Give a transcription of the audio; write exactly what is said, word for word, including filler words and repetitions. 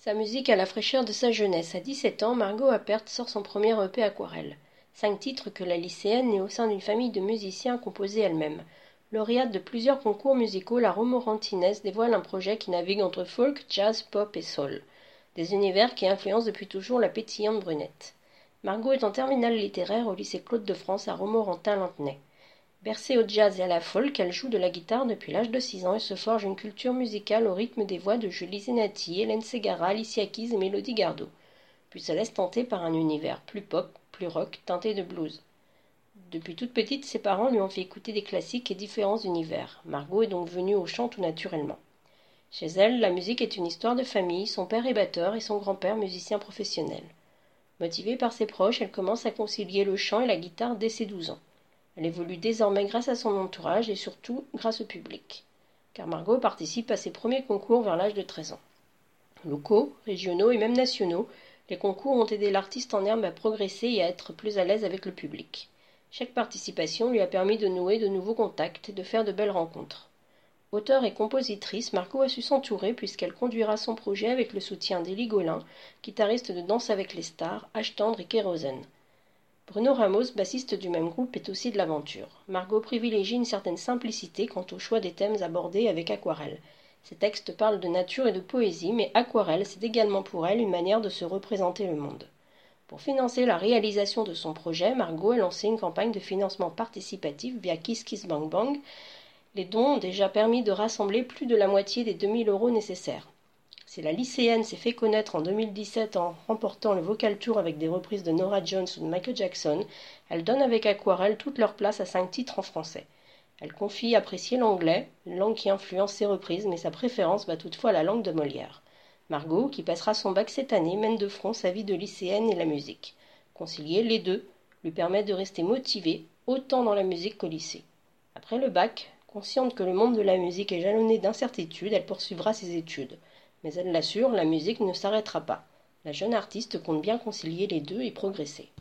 Sa musique a la fraîcheur de sa jeunesse. À dix-sept ans, Margot Appert sort son premier E P Aquarelle. Cinq titres que la lycéenne, née au sein d'une famille de musiciens, a composés elle-même. Lauréate de plusieurs concours musicaux, la Romorantinesse dévoile un projet qui navigue entre folk, jazz, pop et soul. Des univers qui influencent depuis toujours la pétillante brunette. Margot est en terminale littéraire au lycée Claude de France à Romorantin-Lanthenay. Bercée au jazz et à la folk, elle joue de la guitare depuis l'âge de six ans et se forge une culture musicale au rythme des voix de Julie Zenati, Hélène Ségara, Alicia Keys et Mélodie Gardot. Puis se laisse tenter par un univers plus pop, plus rock, teinté de blues. Depuis toute petite, ses parents lui ont fait écouter des classiques et différents univers. Margot est donc venue au chant tout naturellement. Chez elle, la musique est une histoire de famille, son père est batteur et son grand-père musicien professionnel. Motivée par ses proches, elle commence à concilier le chant et la guitare dès ses douze ans. Elle évolue désormais grâce à son entourage et surtout grâce au public. Car Margot participe à ses premiers concours vers l'âge de treize ans. Locaux, régionaux et même nationaux, les concours ont aidé l'artiste en herbe à progresser et à être plus à l'aise avec le public. Chaque participation lui a permis de nouer de nouveaux contacts et de faire de belles rencontres. Auteure et compositrice, Margot a su s'entourer puisqu'elle conduira son projet avec le soutien d'Élie Golin, guitariste de Danse avec les stars, Âge tendre et Kérosène. Bruno Ramos, bassiste du même groupe, est aussi de l'aventure. Margot privilégie une certaine simplicité quant au choix des thèmes abordés avec Aquarelle. Ses textes parlent de nature et de poésie, mais Aquarelle, c'est également pour elle une manière de se représenter le monde. Pour financer la réalisation de son projet, Margot a lancé une campagne de financement participatif via Kiss Kiss Bang Bang. Les dons ont déjà permis de rassembler plus de la moitié des deux mille euros nécessaires. Si la lycéenne s'est fait connaître en deux mille dix-sept en remportant le Vocal Tour avec des reprises de Norah Jones ou de Michael Jackson, elle donne avec Aquarelle toute leur place à cinq titres en français. Elle confie apprécier l'anglais, une langue qui influence ses reprises, mais sa préférence va toutefois à la langue de Molière. Margot, qui passera son bac cette année, mène de front sa vie de lycéenne et la musique. Concilier les deux lui permet de rester motivée, autant dans la musique qu'au lycée. Après le bac, consciente que le monde de la musique est jalonné d'incertitudes, elle poursuivra ses études. Mais elle l'assure, la musique ne s'arrêtera pas. La jeune artiste compte bien concilier les deux et progresser.